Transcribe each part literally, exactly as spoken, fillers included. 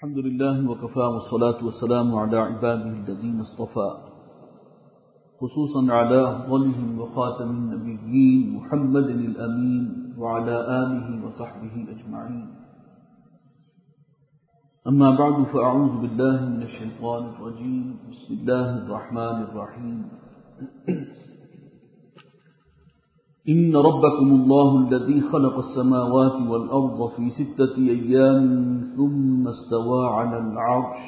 الحمد لله وكفى والصلاة والسلام على عباده الذين اصطفى خصوصا على أفضلهم وخاتم النبيين محمد الأمين وعلى آله وصحبه أجمعين. أما بعد فأعوذ بالله من الشيطان الرجيم. بسم الله الرحمن الرحيم. إن ربكم الله الذي خلق السماوات والأرض في ستة أيام ثم استوى على العرش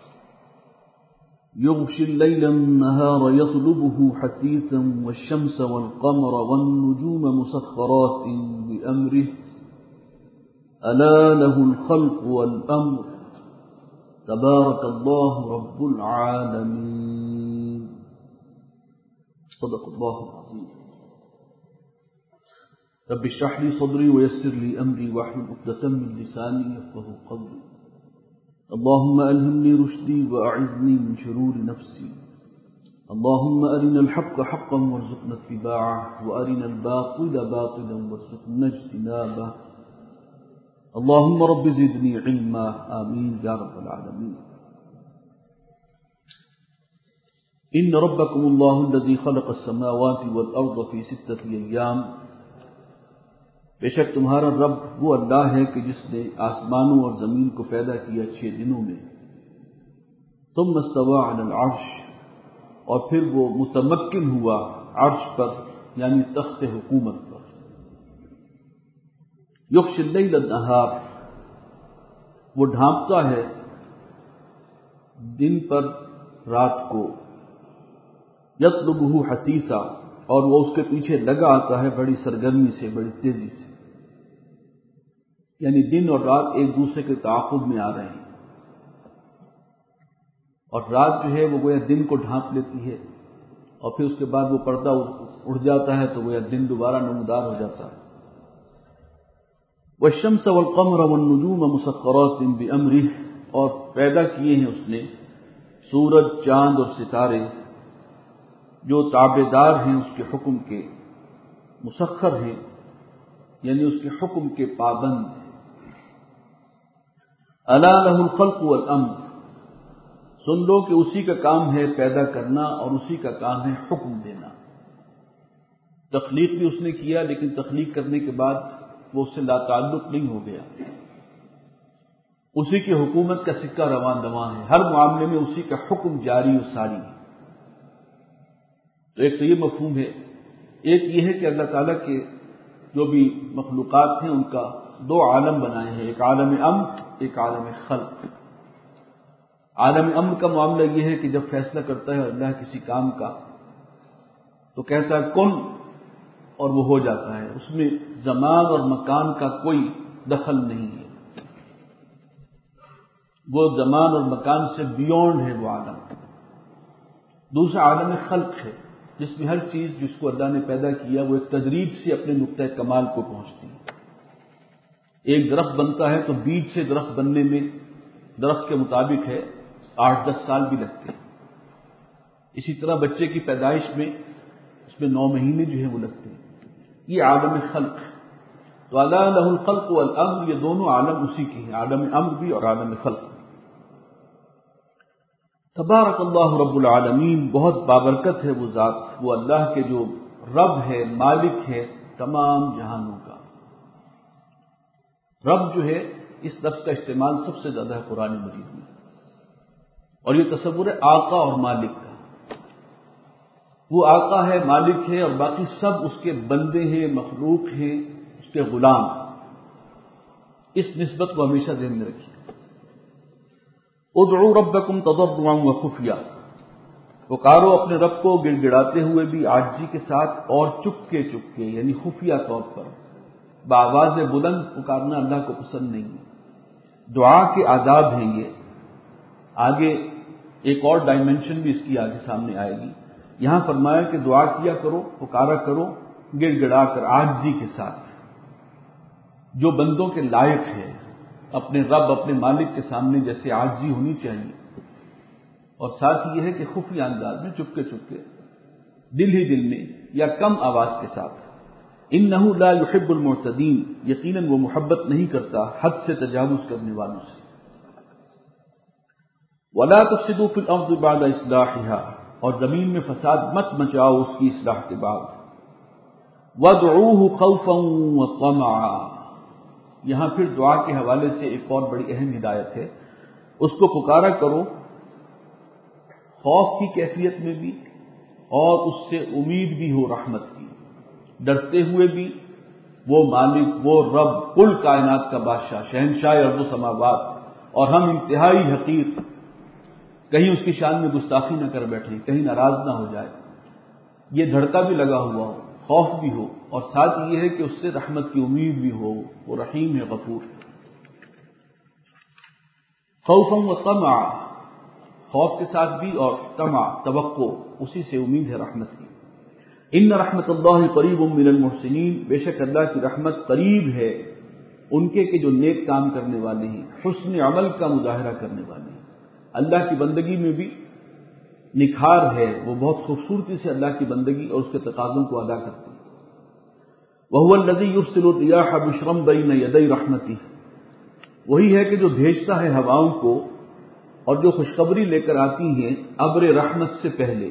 يغشي الليل النهار يطلبه حثيثا والشمس والقمر والنجوم مسخرات بأمره ألا له الخلق والأمر تبارك الله رب العالمين. صدق الله العظيم. رب اشرح لي صدري ويسر لي أمري واحلل عقدة من لساني يفقهوا قولي. اللهم ألهمني رشدي وأعذني من شرور نفسي. اللهم أرنا الحق حقا وارزقنا اتباعه وأرنا الباطل باطلا وارزقنا اجتنابه. اللهم رب زدني علما. آمين يا رب العالمين. إن ربكم الله الذي خلق السماوات والأرض في ستة أيام. بے شک تمہارا رب وہ اللہ ہے کہ جس نے آسمانوں اور زمین کو پیدا کیا چھ دنوں میں. ثم استوى على العرش، اور پھر وہ متمکن ہوا عرش پر یعنی تخت حکومت پر. یغشی اللیل النہار، وہ ڈھانپتا ہے دن پر رات کو. یطلبہ حثیثا، اور وہ اس کے پیچھے لگا آتا ہے بڑی سرگرمی سے، بڑی تیزی سے. یعنی دن اور رات ایک دوسرے کے تعاقب میں آ رہے ہیں، اور رات جو ہے وہ گویا دن کو ڈھانپ لیتی ہے، اور پھر اس کے بعد وہ پردہ اڑ جاتا ہے تو گویا دن دوبارہ نمودار ہو جاتا ہے. والشمس والقمر والنجوم مسخرات بأمرہ، اور پیدا کیے ہیں اس نے سورج، چاند اور ستارے جو تابعدار ہیں اس کے حکم کے، مسخر ہیں یعنی اس کے حکم کے پابند ہیں. الا لہ الخلق والامر، سن لو کہ اسی کا کام ہے پیدا کرنا اور اسی کا کام ہے حکم دینا. تخلیق بھی اس نے کیا، لیکن تخلیق کرنے کے بعد وہ اس سے لا تعلق نہیں ہو گیا. اسی کی حکومت کا سکہ رواں دواں ہے، ہر معاملے میں اسی کا حکم جاری و ساری ہے. تو ایک تو یہ مفہوم ہے. ایک یہ ہے کہ اللہ تعالیٰ کے جو بھی مخلوقات ہیں ان کا دو عالم بنائے ہیں، ایک عالم امر، ایک عالم خلق. عالم امر کا معاملہ یہ ہے کہ جب فیصلہ کرتا ہے اللہ کسی کام کا تو کہتا ہے کن اور وہ ہو جاتا ہے، اس میں زمان اور مکان کا کوئی دخل نہیں ہے. وہ زمان اور مکان سے بیونڈ ہے وہ عالم. دوسرا عالم خلق ہے جس میں ہر چیز جس کو اللہ نے پیدا کیا وہ ایک تدریج سے اپنے نقطۂ کمال کو پہنچتی ہے. ایک درخت بنتا ہے تو بیج سے درخت بننے میں درخت کے مطابق ہے آٹھ دس سال بھی لگتے ہیں. اسی طرح بچے کی پیدائش میں اس میں نو مہینے جو ہیں وہ لگتے ہیں. یہ عالم خلق ہے. تو الا لہ الخلق والامر، یہ دونوں عالم اسی کے ہیں، عالم امر بھی اور عالم خلق. تبارک اللہ رب العالمین، بہت بابرکت ہے وہ ذات، وہ اللہ کے جو رب ہے، مالک ہے تمام جہانوں کا. رب جو ہے اس لفظ کا استعمال سب سے زیادہ ہے قرآن مجید میں، اور یہ تصور ہے آقا اور مالک کا. وہ آقا ہے، مالک ہے، اور باقی سب اس کے بندے ہیں، مخلوق ہیں، اس کے غلام. اس نسبت کو ہمیشہ ذہن میں رکھیے. ادعوا ربکم تضرعا وخفیا، پکارو اپنے رب کو گڑ گڑاتے ہوئے بھی، عاجزی کے ساتھ اور چپکے چپکے یعنی خفیہ طور پر. بآواز بلند پکارنا اللہ کو پسند نہیں ہے. دعا کے آداب ہیں یہ. آگے ایک اور ڈائمنشن بھی اس کی آگے سامنے آئے گی. یہاں فرمایا کہ دعا کیا کرو، پکارا کرو گڑ گڑا کر، عاجزی کے ساتھ، جو بندوں کے لائق ہے. اپنے رب، اپنے مالک کے سامنے جیسے عاجزی ہونی چاہیے، اور ساتھ یہ ہے کہ خفیہ انداز میں، چپکے چپکے، دل ہی دل میں یا کم آواز کے ساتھ. انہ لا يحب المعتدین، یقیناً وہ محبت نہیں کرتا حد سے تجاوز کرنے والوں سے. وَلَا تُفْسِدُوا فِي الْأَرْضِ بَعْدَ إِصْلَاحِهَا، اور زمین میں فساد مت مچاؤ اس کی اصلاح کے بعد. وَادْعُوهُ خَوْفًا وَطَمَعًا، یہاں پھر دعا کے حوالے سے ایک اور بڑی اہم ہدایت ہے. اس کو پکارا کرو خوف کی کیفیت میں بھی اور اس سے امید بھی ہو رحمت کی، ڈرتے ہوئے بھی. وہ مالک، وہ رب، کل کائنات کا بادشاہ، شہنشاہ ارض و سماوات، اور ہم انتہائی حقیر، کہیں اس کی شان میں گستاخی نہ کر بیٹھیں، کہیں ناراض نہ ہو جائے. یہ دھڑکا بھی لگا ہوا ہو، خوف بھی ہو، اور ساتھ یہ ہے کہ اس سے رحمت کی امید بھی ہو. وہ رحیم ہے، غفور. خوفا و طمع، خوف کے ساتھ بھی، اور طمع، توقع، اسی سے امید ہے رحمت کی. ان رحمت اللہ قریب من المحسنین، بے شک اللہ کی رحمت قریب ہے ان کے کہ جو نیک کام کرنے والے ہیں، حسن عمل کا مظاہرہ کرنے والے ہیں. اللہ کی بندگی میں بھی نکھار ہے، وہ بہت خوبصورتی سے اللہ کی بندگی اور اس کے تقاضوں کو ادا کرتے ہیں. وَهُوَ الَّذِي يُرْسِلُ الرِّيَاحَ بُشْرًا بَيْنَ يَدَيْ رَحْمَتِهِ، وہی ہے کہ جو بھیجتا ہے ہواؤں کو اور جو خوشخبری لے کر آتی ہیں ابر رحمت سے پہلے.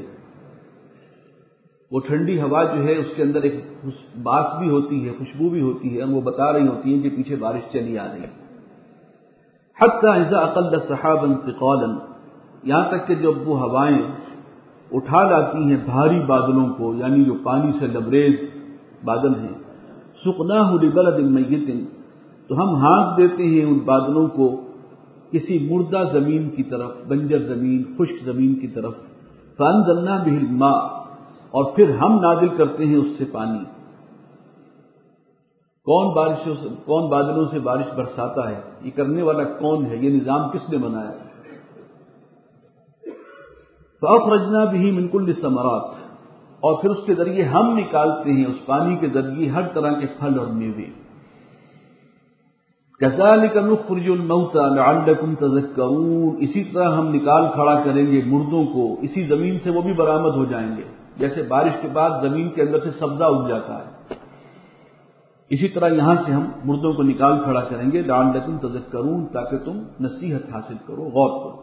وہ ٹھنڈی ہوا جو ہے اس کے اندر ایک باس بھی ہوتی ہے، خوشبو بھی ہوتی ہے، اور وہ بتا رہی ہوتی ہیں کہ پیچھے بارش چلی آ رہی ہے. حتى اذا اقل سحابا ثقالا، یہاں تک کہ جب وہ ہوائیں اٹھا لاتی ہیں بھاری بادلوں کو، یعنی جو پانی سے لبریز بادل ہیں. سقناه لبلد میت، تو ہم ہانک دیتے ہیں ان بادلوں کو کسی مردہ زمین کی طرف، بنجر زمین، خشک زمین کی طرف. فانزلنا به الماء، اور پھر ہم نازل کرتے ہیں اس سے پانی. کون بارشوں سے، کون بادلوں سے بارش برساتا ہے؟ یہ کرنے والا کون ہے؟ یہ نظام کس نے بنایا؟ فأخرجنا به من كل الثمرات، اور پھر اس کے ذریعے ہم نکالتے ہیں، اس پانی کے ذریعے ہر طرح کے پھل اور میوے. كذلك نخرج الموتى لعلكم تذكرون، اسی طرح ہم نکال کھڑا کریں گے مردوں کو، اسی زمین سے وہ بھی برآمد ہو جائیں گے. جیسے بارش کے بعد زمین کے اندر سے سبزہ اگ جاتا ہے، اسی طرح یہاں سے ہم مردوں کو نکال کھڑا کریں گے. لعلکم تذکرون، تاکہ تم نصیحت حاصل کرو، غور کرو.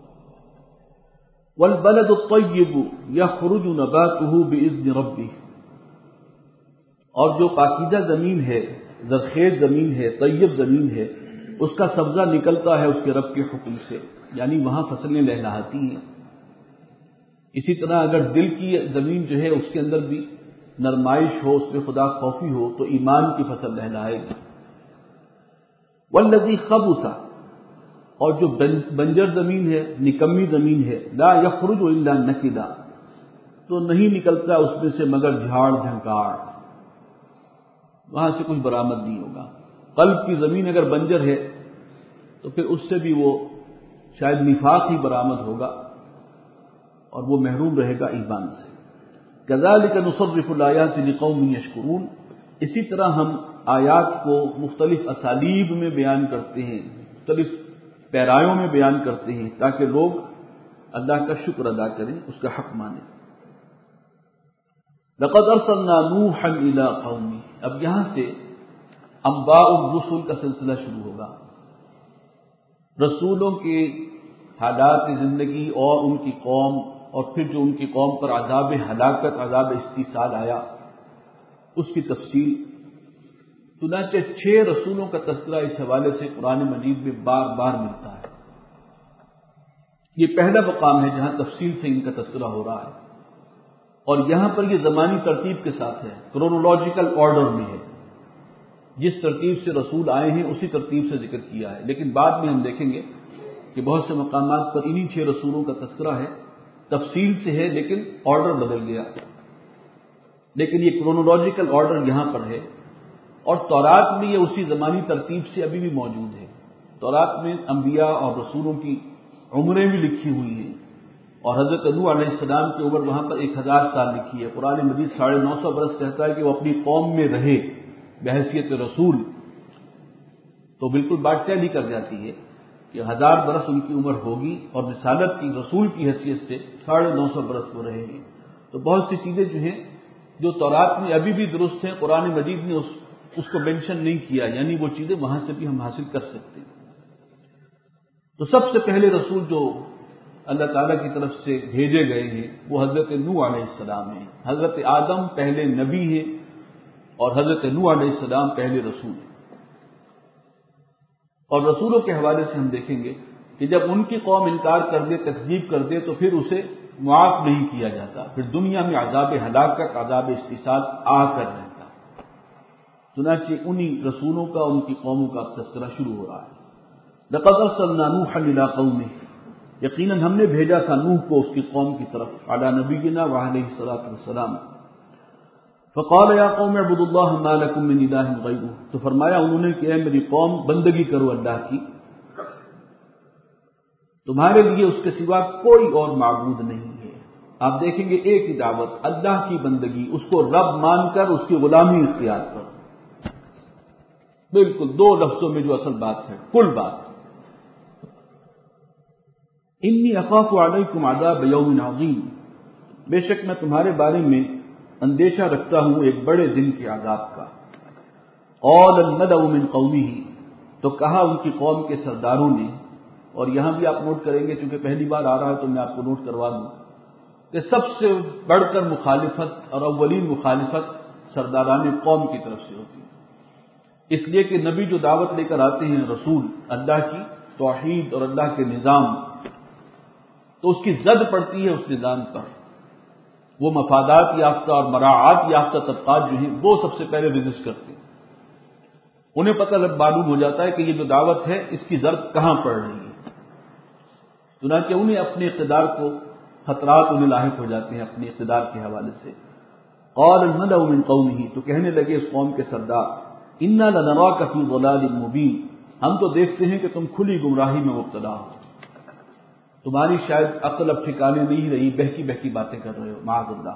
والبلد الطیب یخرج نباته باذن ربہ، اور جو پاکیزہ زمین ہے، زرخیز زمین ہے، طیب زمین ہے، اس کا سبزہ نکلتا ہے اس کے رب کے حکم سے، یعنی وہاں فصلیں لہلہاتی ہیں. اسی طرح اگر دل کی زمین جو ہے اس کے اندر بھی نرمائش ہو، اس میں خدا خوفی ہو، تو ایمان کی فصل لہلائے گی. والذی خبث، اور جو بنجر زمین ہے، نکمی زمین ہے، لا یخرج الا نکدا، تو نہیں نکلتا اس میں سے مگر جھاڑ جھنکاڑ، وہاں سے کچھ برآمد نہیں ہوگا. قلب کی زمین اگر بنجر ہے تو پھر اس سے بھی وہ شاید نفاق ہی برآمد ہوگا اور وہ محروم رہے گا ایمان سے. کذالک نصرف الآیات لقوم یشکرون، اسی طرح ہم آیات کو مختلف اسالیب میں بیان کرتے ہیں، مختلف پیرایوں میں بیان کرتے ہیں، تاکہ لوگ اللہ کا شکر ادا کریں، اس کا حق مانیں. لقد ارسلنا نوحا الى قومه، اب یہاں سے انباء الرسل کا سلسلہ شروع ہوگا. رسولوں کے حالات زندگی اور ان کی قوم، اور پھر جو ان کی قوم پر عذاب ہلاکت، عذاب استیصال آیا، اس کی تفصیل. چنانچہ چھ رسولوں کا تذکرہ اس حوالے سے قرآن مجید میں بار بار ملتا ہے. یہ پہلا مقام ہے جہاں تفصیل سے ان کا تذکرہ ہو رہا ہے، اور یہاں پر یہ زمانی ترتیب کے ساتھ ہے، کرونولوجیکل آرڈر میں ہے. جس ترتیب سے رسول آئے ہیں اسی ترتیب سے ذکر کیا ہے. لیکن بعد میں ہم دیکھیں گے کہ بہت سے مقامات پر انہی چھ رسولوں کا تذکرہ ہے، تفصیل سے ہے، لیکن آرڈر بدل گیا. لیکن یہ کرونولوجیکل آرڈر یہاں پر ہے، اور تورات میں یہ اسی زمانی ترتیب سے ابھی بھی موجود ہے. تورات میں انبیاء اور رسولوں کی عمریں بھی لکھی ہوئی ہیں، اور حضرت نوح علیہ السلام کی عمر وہاں پر ایک ہزار سال لکھی ہے. قرآن مجید ساڑھے نو سو برس کہتا ہے کہ وہ اپنی قوم میں رہے بحیثیت رسول، تو بالکل بات طے نہیں کر جاتی ہے کہ ہزار برس ان کی عمر ہوگی، اور رسالت کی، رسول کی حیثیت سے ساڑھے نو سو برس وہ رہے ہیں. تو بہت سی چیزیں جو ہیں جو تورات میں ابھی بھی درست ہیں، قرآن مجید نے اس اس کو مینشن نہیں کیا، یعنی وہ چیزیں وہاں سے بھی ہم حاصل کر سکتے ہیں. تو سب سے پہلے رسول جو اللہ تعالیٰ کی طرف سے بھیجے گئے ہیں وہ حضرت نوح علیہ السلام ہیں. حضرت آدم پہلے نبی ہیں اور حضرت نوح علیہ السلام پہلے رسول ہیں. اور رسولوں کے حوالے سے ہم دیکھیں گے کہ جب ان کی قوم انکار کر دے، تکذیب کر دے، تو پھر اسے معاف نہیں کیا جاتا، پھر دنیا میں عذاب ہلاکت، عذاب استحصال آ کر رہتا. چنانچہ انہی رسولوں کا، ان کی قوموں کا تذکرہ شروع ہو رہا ہے. لقد ارسلنا نوحا الى قومه، یقیناً ہم نے بھیجا تھا نوح کو اس کی قوم کی طرف، علی نبینا وعلیہ الصلوۃ والسلام. فقال یا قوم اعبدوا اللہ ما لکم من الہ غیرہ، تو فرمایا انہوں نے کہ اے میری قوم بندگی کرو اللہ کی، تمہارے لیے اس کے سوا کوئی اور معبود نہیں ہے. آپ دیکھیں گے ایک ہی دعوت، اللہ کی بندگی، اس کو رب مان کر اس کی غلامی اختیار کر. بالکل دو لفظوں میں جو اصل بات ہے، کل بات. انی اخاف علیکم عذاب یوم عظیم، بے شک میں تمہارے بارے میں اندیشہ رکھتا ہوں ایک بڑے دن کے عذاب کا. قال الملأ من قومه، تو کہا ان کی قوم کے سرداروں نے، اور یہاں بھی آپ نوٹ کریں گے چونکہ پہلی بار آ رہا ہے تو میں آپ کو نوٹ کروا دوں کہ سب سے بڑھ کر مخالفت اور اولین مخالفت سرداران قوم کی طرف سے ہوتی ہے. اس لیے کہ نبی جو دعوت لے کر آتے ہیں، رسول اللہ کی توحید اور اللہ کے نظام، تو اس کی زد پڑتی ہے اس نظام پر. وہ مفادات یافتہ اور مراعات یافتہ طبقات جو ہیں وہ سب سے پہلے رجسٹ کرتے ہیں. انہیں پتہ لگ معلوم ہو جاتا ہے کہ یہ جو دعوت ہے اس کی ضرب کہاں پڑ رہی ہے. چنانچہ انہیں اپنے اقتدار کو خطرات انہیں لاحق ہو جاتے ہیں اپنے اقتدار کے حوالے سے. قال الملأ من قومه، تو کہنے لگے اس قوم کے سردار، انا لنراک فی ضلال مبین، ہم تو دیکھتے ہیں کہ تم کھلی گمراہی میں مبتلا ہو، تمہاری شاید عقل اب ٹھکانے نہیں رہی، بہکی بہکی باتیں کر رہے ہو، معاذ اللہ.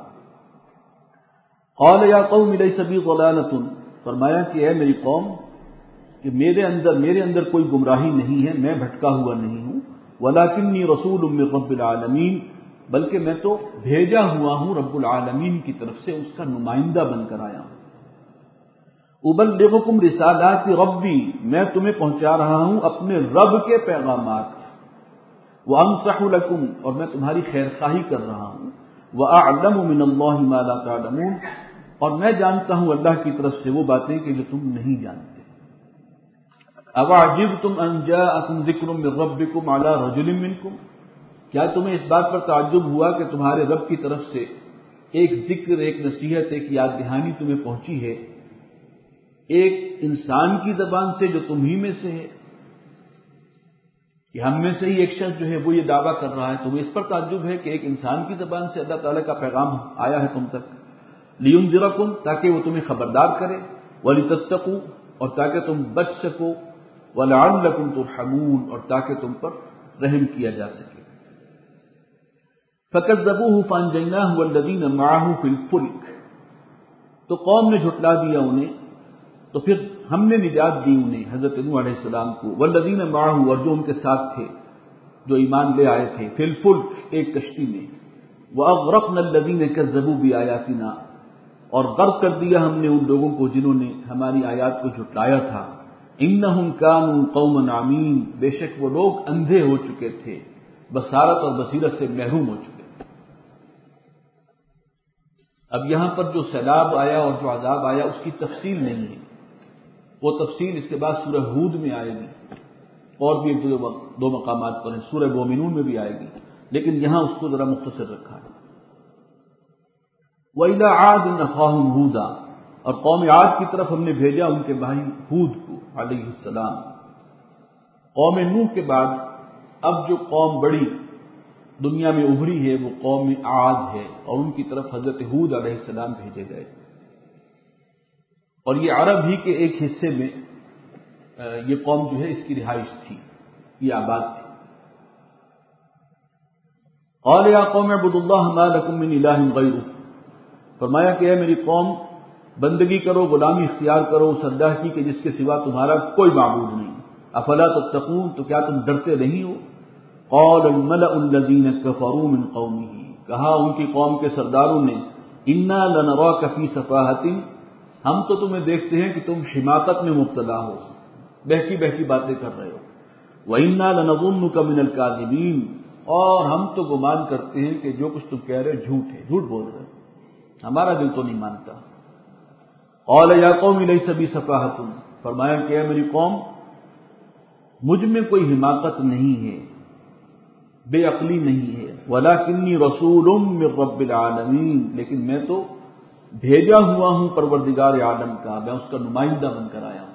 قال یا قوم لیس بی ضلالۃ، فرمایا کہ اے میری قوم کہ میرے اندر میرے اندر کوئی گمراہی نہیں ہے، میں بھٹکا ہوا نہیں ہوں. ولکنی رسول من رب العالمین، بلکہ میں تو بھیجا ہوا ہوں رب العالمین کی طرف سے، اس کا نمائندہ بن کر آیا ہوں. ابلغکم رسالات ربی، میں تمہیں پہنچا رہا ہوں اپنے رب کے پیغامات. وانصح لکم، اور میں تمہاری خیر خواہی کر رہا ہوں. واعلم من اللہ ما لا تعلمون، اور میں جانتا ہوں اللہ کی طرف سے وہ باتیں کہ جو تم نہیں جانتے. اواعجبتم ان جاءکم ذکر من ربکم علی رجل منکم، کیا تمہیں اس بات پر تعجب ہوا کہ تمہارے رب کی طرف سے ایک ذکر، ایک نصیحت، ایک یاد دہانی تمہیں پہنچی ہے ایک انسان کی زبان سے جو تم ہی میں سے ہے، کہ ہم میں سے ہی ایک شخص جو ہے وہ یہ دعویٰ کر رہا ہے. تو وہ اس پر تعجب ہے کہ ایک انسان کی زبان سے اللہ تعالیٰ کا پیغام آیا ہے تم تک. لینذرکم، تاکہ وہ تمہیں خبردار کرے. ولتتقوا، اور تاکہ تم بچ سکو. ولعلکم ترحمون، اور تاکہ تم پر رحم کیا جا سکے. فکذبوہ فانجیناہ والذین معہ فی الفلک، تو قوم نے جھٹلا دیا انہیں، تو پھر ہم نے نجات دی انہیں، حضرت نوح علیہ السلام کو. والذین معہ، اور جو ان کے ساتھ تھے، جو ایمان لے آئے تھے، فی الفلک، ایک کشتی میں. واغرقنا الذین کذبوا بآیاتنا، اور غرق کر دیا ہم نے ان لوگوں کو جنہوں نے ہماری آیات کو جھٹلایا تھا. انہم کانوا قوما عمین، بے شک وہ لوگ اندھے ہو چکے تھے، بصارت اور بصیرت سے محروم ہو چکے. اب یہاں پر جو سیلاب آیا اور جو عذاب آیا اس کی تفصیل نہیں ہے، وہ تفصیل اس کے بعد سورہ ہود میں آئے گی، اور بھی ایک دو, دو مقامات پر ہیں، سورہ مومنون میں بھی آئے گی، لیکن یہاں اس کو ذرا مختصر رکھا ہے. وَإِلَىٰ عَادٍ أَخَاهُمْ هُودًا، اور قوم عاد کی طرف ہم نے بھیجا ان کے بھائی ہود کو علیہ السلام. قوم نوح کے بعد اب جو قوم بڑی دنیا میں ابھری ہے وہ قوم عاد ہے، اور ان کی طرف حضرت ہود علیہ السلام بھیجے گئے. اور یہ عرب ہی کے ایک حصے میں یہ قوم جو ہے اس کی رہائش تھی، یہ آباد تھی. قال یا قوم اعبدوا اللہ ما لکم من الہ غیرہ، فرمایا کہ اے میری قوم بندگی کرو، غلامی اختیار کرو اس اللہ کی کہ جس کے سوا تمہارا کوئی معبود نہیں. افلا تتقون، تو کیا تم ڈرتے نہیں ہو. قال الملأ الذین کفروا من قومہ، کہا ان کی قوم کے سرداروں نے، انا لنراک فی سفاہۃ، ہم تو تمہیں دیکھتے ہیں کہ تم حماقت میں مبتلا ہو، بہکی بہکی باتیں کر رہے ہو. وَإِنَّا لَنَظُنُّكَ مِنَ الْكَاذِبِينَ، اور ہم تو گمان کرتے ہیں کہ جو کچھ تم کہہ رہے جھوٹ ہے، جھوٹ بول رہے ہیں، ہمارا دل تو نہیں مانتا۔ قال یا قوم لیس بی سفاہۃ، فرمایا کہ اے میری قوم مجھ میں کوئی حماقت نہیں ہے، بے عقلی نہیں ہے، ولکنی رسول من رب العالمین، لیکن میں تو بھیجا ہوا ہوں پروردگار عالم کا، میں اس کا نمائندہ بن کر آیا ہوں۔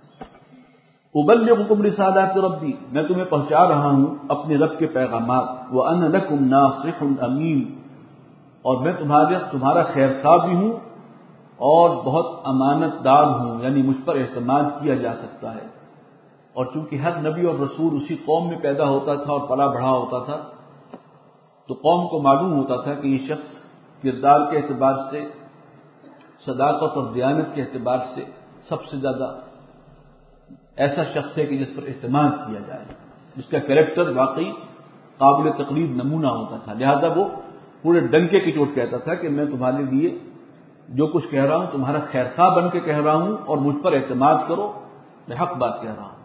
ابلغکم رسالات ربی، میں تمہیں پہنچا رہا ہوں اپنے رب کے پیغامات، وانا لکم ناصح امین، اور میں تمہارے تمہارا خیر خواہ بھی ہوں اور بہت امانت دار ہوں، یعنی مجھ پر اعتماد کیا جا سکتا ہے۔ اور چونکہ ہر نبی اور رسول اسی قوم میں پیدا ہوتا تھا اور پلا بڑھا ہوتا تھا، تو قوم کو معلوم ہوتا تھا کہ یہ شخص کردار کے اعتبار سے، صداقت اور دیانت کے اعتبار سے سب سے زیادہ ایسا شخص ہے کہ جس پر اعتماد کیا جائے، جس کا کریکٹر واقعی قابل تقلید نمونہ ہوتا تھا، لہذا وہ پورے ڈنکے کی چوٹ کہتا تھا کہ میں تمہارے لیے جو کچھ کہہ رہا ہوں تمہارا خیر خواہ بن کے کہہ رہا ہوں، اور مجھ پر اعتماد کرو، میں حق بات کہہ رہا ہوں۔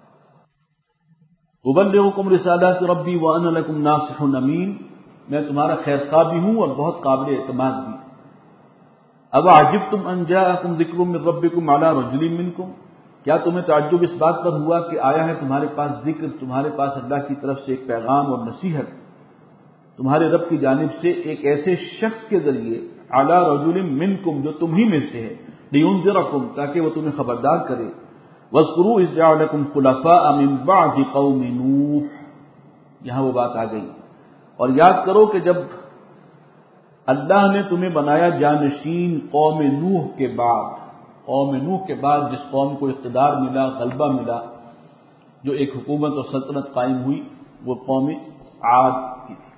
ابلغکم رسالات ربی وانا لکم ناصح امین، میں تمہارا خیر خواہ بھی ہوں اور بہت قابل اعتماد بھی۔ اب عجبتم ان جاءکم ذکر من ربکم علی رجل منکم، کیا تمہیں تعجب اس بات پر ہوا کہ آیا ہے تمہارے پاس ذکر، تمہارے پاس اللہ کی طرف سے ایک پیغام اور نصیحت تمہارے رب کی جانب سے ایک ایسے شخص کے ذریعے، علی رجل منکم، جو تم ہی میں سے ہے، لینذرکم، تاکہ وہ تمہیں خبردار کرے۔ واذکروا اذ جعلکم خلفاء من بعد قوم نوح، یہاں وہ بات آ گئی، اور یاد کرو کہ جب اللہ نے تمہیں بنایا جانشین قوم نوح کے بعد، قوم نوح کے بعد جس قوم کو اقتدار ملا، غلبہ ملا، جو ایک حکومت اور سلطنت قائم ہوئی، وہ قوم عاد کی تھی۔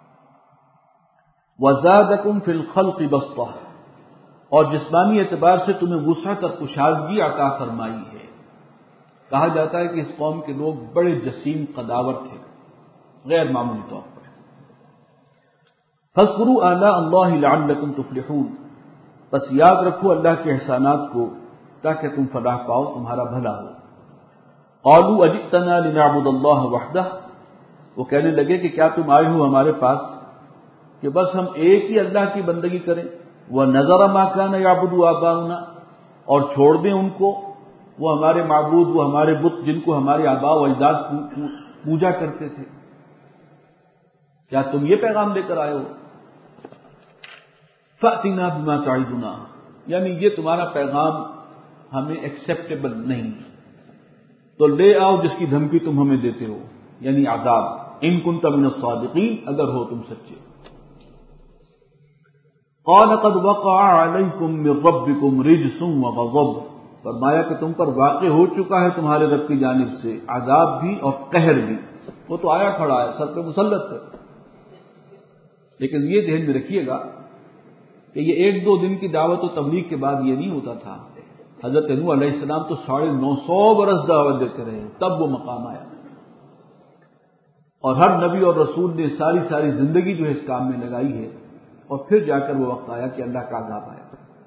وزادکم فی الخلق بسطہ، اور جسمانی اعتبار سے تمہیں وسعت اور کشادگی عطا فرمائی ہے۔ کہا جاتا ہے کہ اس قوم کے لوگ بڑے جسیم قداور تھے، غیر معمولی طور پر۔ فاذکروا آلاء اللہ لعلکم تفلحون، بس یاد رکھو اللہ کے احسانات کو تاکہ تم فلاح پاؤ، تمہارا بھلا ہو۔ قالوا اجئتنا لنعبد اللہ وحدہ، وہ کہنے لگے کہ کیا تم آئے ہو ہمارے پاس کہ بس ہم ایک ہی اللہ کی بندگی کریں، وَنَذَرَ مَا كَانَ يَعْبُدُ آبَاؤُنَا، اور چھوڑ دیں ان کو، وہ ہمارے معبود، وہ ہمارے بت جن کو ہمارے آباء و اجداد پوجا کرتے تھے۔ کیا تم یہ پیغام لے کر آئے ہو؟ فَأْتِنَا بِمَا تَعِدُنَا، یعنی یہ تمہارا پیغام ہمیں ایکسیپٹیبل نہیں، تو لے آؤ جس کی دھمکی تم ہمیں دیتے ہو، یعنی عذاب، ان کنت من الصادقین، اگر ہو تم سچے۔ قال قد وقع علیکم من ربکم رجس وغضب، فرمایا کہ تم پر واقع ہو چکا ہے تمہارے رب کی جانب سے عذاب بھی اور قہر بھی، وہ تو آیا کھڑا ہے، سر پہ مسلط ہے۔ لیکن یہ ذہن میں رکھیے گا کہ یہ ایک دو دن کی دعوت و تبلیغ کے بعد یہ نہیں ہوتا تھا۔ حضرت نوح علیہ السلام تو ساڑھے نو سو برس دعوت دیتے رہے، تب وہ مقام آیا، اور ہر نبی اور رسول نے ساری ساری زندگی جو ہے اس کام میں لگائی ہے، اور پھر جا کر وہ وقت آیا کہ اللہ کا عذاب آیا۔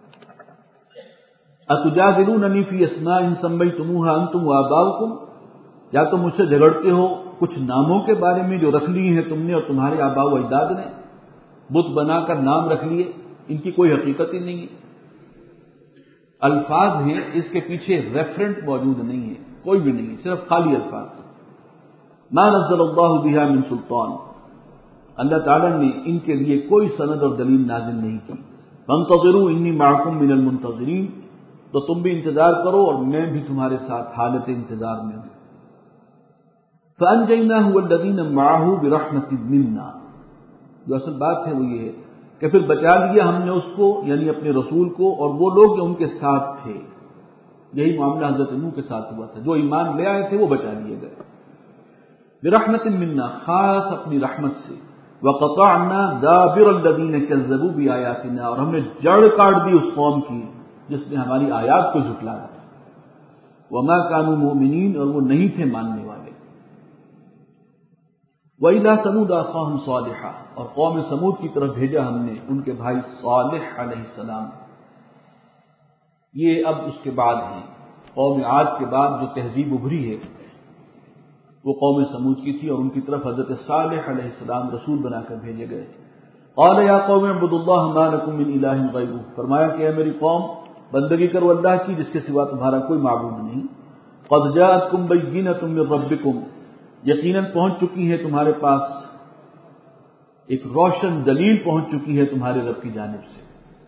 اتجادلوننی فی اسماء سمیتموها انتم وآباؤکم، یا تم مجھ سے جھگڑتے ہو کچھ ناموں کے بارے میں جو رکھ لیے ہیں تم نے اور تمہارے آباء و اجداد نے، بت بنا کر نام رکھ لیے، ان کی کوئی حقیقت ہی نہیں ہے۔ الفاظ ہیں، اس کے پیچھے ریفرنٹ موجود نہیں ہے، کوئی بھی نہیں ہے، صرف خالی الفاظ۔ ما نزل اللہ بها من سلطان، اللہ تعالیٰ نے ان کے لیے کوئی سند اور دلیل نازل نہیں کی۔ فانتظروا انی معکم من المنتظرین، تو تم بھی انتظار کرو اور میں بھی تمہارے ساتھ حالت انتظار میں ہوں۔ فانجیناہ والذین معہ برحمت منا، جو اصل بات ہے وہ یہ ہے کہ پھر بچا لیا ہم نے اس کو، یعنی اپنے رسول کو، اور وہ لوگ جو ان کے ساتھ تھے۔ یہی معاملہ حضرت نوح کے ساتھ ہوا تھا، جو ایمان لے آئے تھے وہ بچا لیے گئے برحمت منا، خاص اپنی رحمت سے۔ وقطعنا دابر الذین کذبوا بآیاتنا، اور ہم نے جڑ کاٹ دی اس قوم کی جس نے ہماری آیات کو جھٹلایا تھا۔ وما كانوا مؤمنین، اور وہ نہیں تھے ماننے والے۔ وَإِلَىٰ ثَمُودَ أَخَاهُمْ صَالِحًا، اور قوم سمود کی طرف بھیجا ہم نے ان کے بھائی صالح علیہ السلام۔ یہ اب اس کے بعد ہیں، قوم عاد کے بعد جو تہذیب ابھری ہے وہ قوم سمود کی تھی، اور ان کی طرف حضرت صالح علیہ السلام رسول بنا کر بھیجے گئے تھے۔ قال یا قوم اعبدوا اللہ ما لکم من الہ غیرہ، فرمایا کہ اے میری قوم بندگی کرو اللہ کی جس کے سوا تمہارا کوئی معبود نہیں۔ قد جاءتکم بینۃ من ربکم، یقیناً پہنچ چکی ہے تمہارے پاس ایک روشن دلیل پہنچ چکی ہے تمہارے رب کی جانب سے۔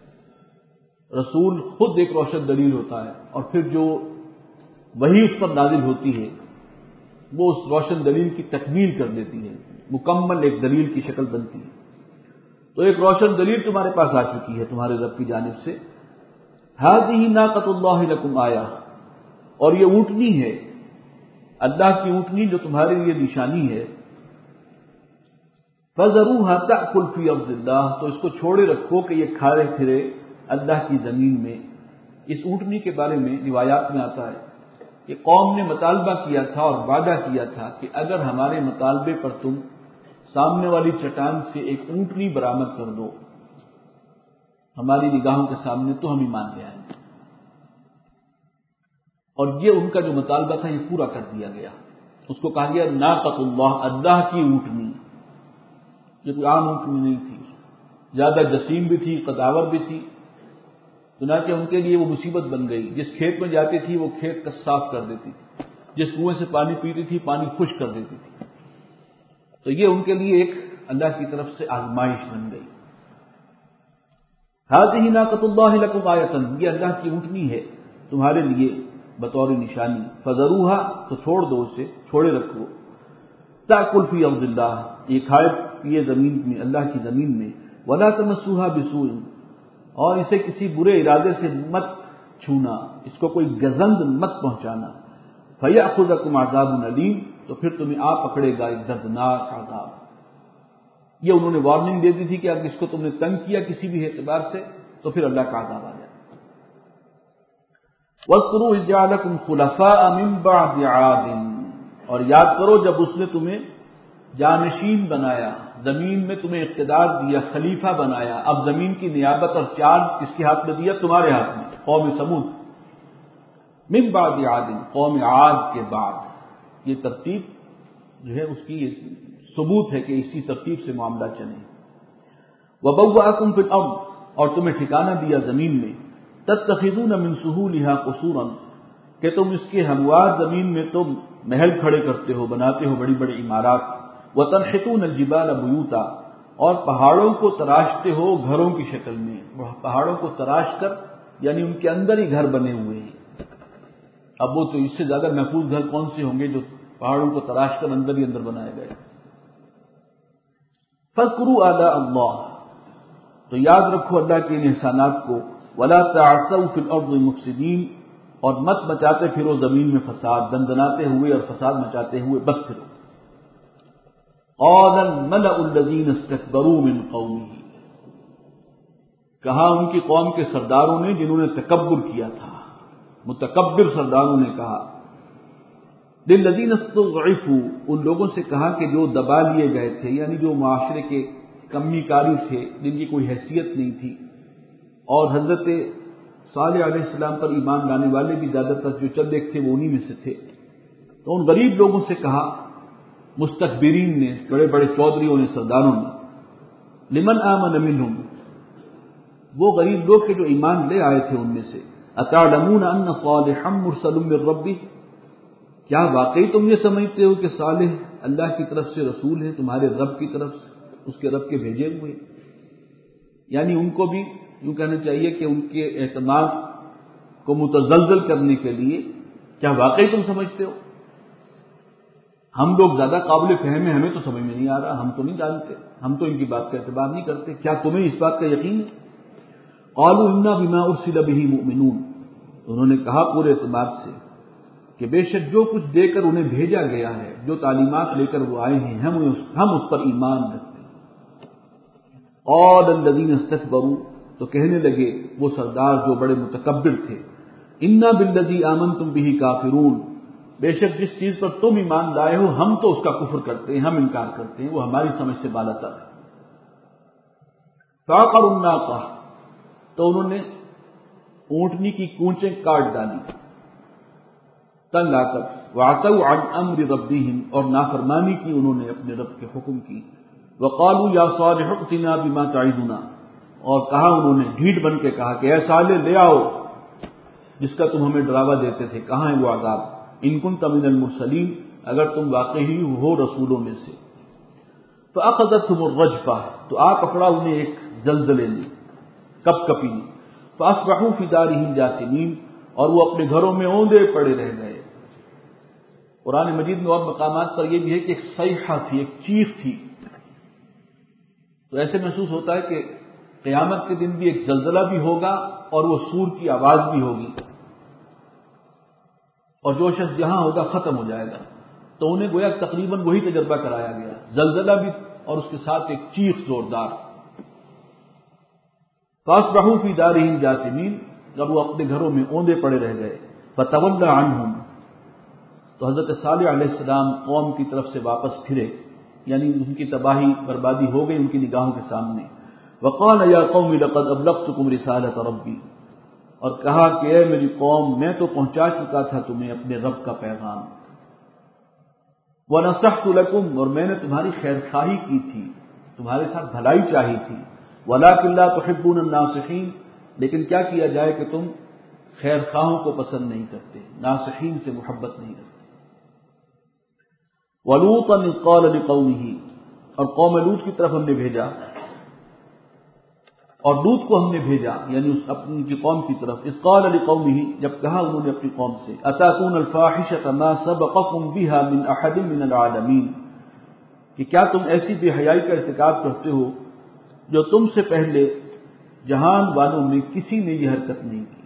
رسول خود ایک روشن دلیل ہوتا ہے، اور پھر جو وحی اس پر نازل ہوتی ہے وہ اس روشن دلیل کی تکمیل کر دیتی ہے، مکمل ایک دلیل کی شکل بنتی ہے۔ تو ایک روشن دلیل تمہارے پاس آ چکی ہے تمہارے رب کی جانب سے۔ ھذہ ناقۃ اللہ لکم آیہ، اور یہ اونٹنی ہے اللہ کی اونٹنی جو تمہارے لیے نشانی ہے۔ فذروھا تأکل فی ارض اللہ، تو اس کو چھوڑے رکھو کہ یہ کھائے پھرے اللہ کی زمین میں۔ اس اونٹنی کے بارے میں روایات میں آتا ہے کہ قوم نے مطالبہ کیا تھا اور وعدہ کیا تھا کہ اگر ہمارے مطالبے پر تم سامنے والی چٹان سے ایک اونٹنی برآمد کر دو ہماری نگاہوں کے سامنے تو ہم ایمان لے آئیں گے، اور یہ ان کا جو مطالبہ تھا یہ پورا کر دیا گیا۔ اس کو کہا گیا ناقۃ اللہ، اللہ کی اونٹنی۔ یہ کوئی عام اونٹنی نہیں تھی، زیادہ جسیم بھی تھی، قداور بھی تھی، چنانچہ ان کے لیے وہ مصیبت بن گئی۔ جس کھیت میں جاتی تھی وہ کھیت کا صاف کر دیتی تھی، جس کنویں سے پانی پیتی تھی پانی خشک کر دیتی تھی۔ تو یہ ان کے لیے ایک اللہ کی طرف سے آزمائش بن گئی۔ ھذہ ناقۃ اللہ لکم آیۃ، یہ اللہ کی اونٹنی ہے تمہارے لیے بطور نشانی۔ فذروھا، تو چھوڑ دو اسے، چھوڑے رکھو۔ تأکل فی ارض اللہ، یہ کھائے پیے زمین میں، اللہ کی زمین میں۔ ولا تمسوھا بسوء، اور اسے کسی برے ارادے سے مت چھونا، اس کو کوئی گزند مت پہنچانا۔ فیأخذکم عذاب علیم، تو پھر تمہیں آ پکڑے گا ایک دردناک عذاب۔ یہ انہوں نے وارننگ دے دی تھی کہ اگر اس کو تم نے تنگ کیا کسی بھی اعتبار سے تو پھر اللہ کا عذاب آ جائے۔ وَاذْكُرُوا إِذْ جَعَلَكُمْ خُلَفَاءَ مِنْ بَعْدِ عَادٍ، اور یاد کرو جب اس نے تمہیں جانشین بنایا، زمین میں تمہیں اقتدار دیا، خلیفہ بنایا۔ اب زمین کی نیابت اور چارج کس کے ہاتھ میں دیا؟ تمہارے ہاتھ میں، قوم سمود۔ من بعد عاد، قوم عاد کے بعد۔ یہ ترتیب جو ہے اس کی ثبوت ہے کہ اسی ترتیب سے معاملہ چلے۔ وَبَوَّأَكُمْ فِي الْأَرْضِ، اور تمہیں ٹھکانہ دیا زمین میں۔ تَتَّخِذُونَ مِن سُهُولِهَا قُصُورًا، کہ تم اس کے ہموار زمین میں تم محل کھڑے کرتے ہو، بناتے ہو بڑی بڑی عمارات۔ وَتَنْحِتُونَ الْجِبَالَ بُيُوتًا، اور پہاڑوں کو تراشتے ہو گھروں کی شکل میں۔ پہاڑوں کو تراش کر یعنی ان کے اندر ہی گھر بنے ہوئے ہیں۔ اب وہ تو اس سے زیادہ محفوظ گھر کون سے ہوں گے جو پہاڑوں کو تراش کر اندر ہی اندر بنائے گئے۔ فاذکروا آلاء اللہ، تو یاد رکھو اللہ کے ان احسانات کو۔ ولا تعثوا فی الارض مفسدین، اور مت مچاتے پھرو زمین میں فساد، دندناتے ہوئے اور فساد مچاتے ہوئے بد پھرو۔ قال الملأ الذین استکبروا من قومہ، کہا ان کی قوم کے سرداروں نے جنہوں نے تکبر کیا تھا، متکبر سرداروں نے کہا، للذین استضعفوا، ان لوگوں سے کہا کہ جو دبا لیے گئے تھے، یعنی جو معاشرے کے کمی کاری تھے، جن کی کوئی حیثیت نہیں تھی، اور حضرت صالح علیہ السلام پر ایمان لانے والے بھی زیادہ تر جو چند ایک تھے وہ انہی میں سے تھے۔ تو ان غریب لوگوں سے کہا، مستکبرین نے، بڑے بڑے چودھریوں نے، سرداروں نے، لمن آمن منہم، وہ غریب لوگ کے جو ایمان لے آئے تھے ان میں سے، اتعلمون ان صالحا مرسل من ربہ، کیا واقعی تم یہ سمجھتے ہو کہ صالح اللہ کی طرف سے رسول ہے، تمہارے رب کی طرف سے، اس کے رب کے بھیجے ہوئے؟ یعنی ان کو بھی یوں کہنا چاہیے کہ ان کے اعتماد کو متزلزل کرنے کے لیے، کیا واقعی تم سمجھتے ہو؟ ہم لوگ زیادہ قابل فہم ہیں، ہمیں تو سمجھ میں نہیں آ رہا، ہم تو نہیں جانتے، ہم تو ان کی بات کا اعتبار نہیں کرتے، کیا تمہیں اس بات کا یقین ہے؟ قالوا انا بما ارسل به مؤمنون، انہوں نے کہا پورے اعتبار سے کہ بے شک جو کچھ دے کر انہیں بھیجا گیا ہے، جو تعلیمات لے کر وہ آئے ہیں، ہم اس ہم اس پر ایمان رکھتے ہیں۔ قال الذین استکبروا، تو کہنے لگے وہ سردار جو بڑے متکبر تھے، انا بالذی آمنتم به کافرون، بے شک جس چیز پر تم ایمان لائے ہو ہم تو اس کا کفر کرتے ہیں، ہم انکار کرتے ہیں، وہ ہماری سمجھ سے بالاتر ہے۔ فعقروا الناقہ، تو انہوں نے اونٹنی کی کونچیں کاٹ ڈالی، تنگ آ کر وعتوا عن امر ربهم، اور نافرمانی کی انہوں نے اپنے رب کے حکم کی. وقالوا یا صالح ائتنا بما تعدنا، اور کہا انہوں نے ڈھیٹ بن کے کہا کہ اے صالح لے آؤ جس کا تم ہمیں ڈراوا دیتے تھے، کہاں ہے وہ عذاب؟ ان کنت من المرسلین، اگر تم واقعی ہو رسولوں میں سے. فاخذتهم الرجفہ، تو آ پکڑا انہیں ایک زلزلے نے، کپ کپی نے. فاصبحوا فی دارہم جاثمین، اور وہ اپنے گھروں میں اوندے پڑے رہ گئے. قرآن مجید میں اور مقامات پر یہ بھی ہے کہ ایک صیحہ تھی، ایک چیخ تھی. تو ایسے محسوس ہوتا ہے کہ قیامت کے دن بھی ایک زلزلہ بھی ہوگا اور وہ سور کی آواز بھی ہوگی، اور جو شخص جہاں ہوگا ختم ہو جائے گا. تو انہیں گویا تقریباً وہی تجربہ کرایا گیا، زلزلہ بھی اور اس کے ساتھ ایک چیخ زوردار. فاصبحوا فی دارہم جاثمین، جب وہ اپنے گھروں میں اوندے پڑے رہ گئے. فتولی عنہم، تو حضرت صالح علیہ السلام قوم کی طرف سے واپس پھرے، یعنی ان کی تباہی بربادی ہو گئی ان کی نگاہوں کے سامنے. وقال یا قوم لقد ابلغتکم رسالۃ ربی، اور کہا کہ اے میری قوم میں تو پہنچا چکا تھا تمہیں اپنے رب کا پیغام. وَنَصَحْتُ لَكُمْ، اور میں نے تمہاری خیر خواہی کی تھی، تمہارے ساتھ بھلائی چاہی تھی. وَلَٰكِن لَا تُحِبُّونَ النَّاصِحِينَ، لیکن کیا کیا جائے کہ تم خیر خواہوں کو پسند نہیں کرتے، ناصحین سے محبت نہیں کرتے. وَلُوطًا إِذْ قَالَ لِقَوْمِهِ، اور قوم لوط کی طرف ہم نے بھیجا، اور لوط کو ہم نے بھیجا یعنی اس اپنی کی قوم کی طرف. إِذْ قَالَ لِقَوْمِهِ، جب کہا انہوں نے اپنی قوم سے، أَتَأْتُونَ الْفَاحِشَةَ مَا سَبَقَكُمْ بِهَا مِنْ أَحَدٍ مِنَ الْعَالَمِينَ، کہ کیا تم ایسی بے حیائی کا ارتکاب کرتے ہو جو تم سے پہلے جہان والوں میں کسی نے یہ حرکت نہیں کی.